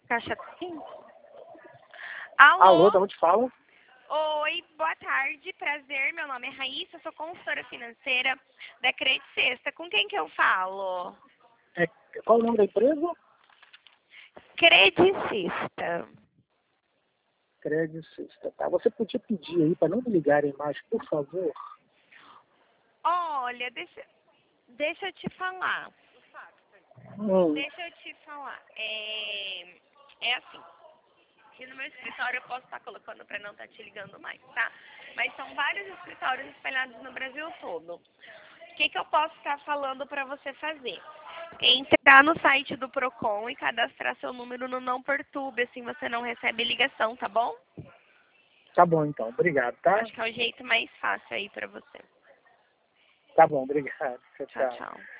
Caixa tem? Alô, Alô? da onde fala? Oi, boa tarde, prazer. Meu nome é Raíssa, sou consultora financeira da Credit Sexta. Com quem que eu falo? Qual o nome da empresa? Credit Sexta. Credit Sexta. Tá, você podia pedir aí para não me ligarem mais, por favor? Olha, deixa eu te falar. Deixa eu te falar. É assim. Aqui no meu escritório eu posso estar colocando para não estar te ligando mais, tá? Mas são vários escritórios espalhados no Brasil todo. O que eu posso estar falando para você fazer? Entrar no site do Procon e cadastrar seu número no Não Perturbe, assim você não recebe ligação, tá bom? Tá bom, então. Obrigado, tá? Acho que é o jeito mais fácil aí para você. Tá bom, obrigado. Tchau, Tchau, tchau. tchau.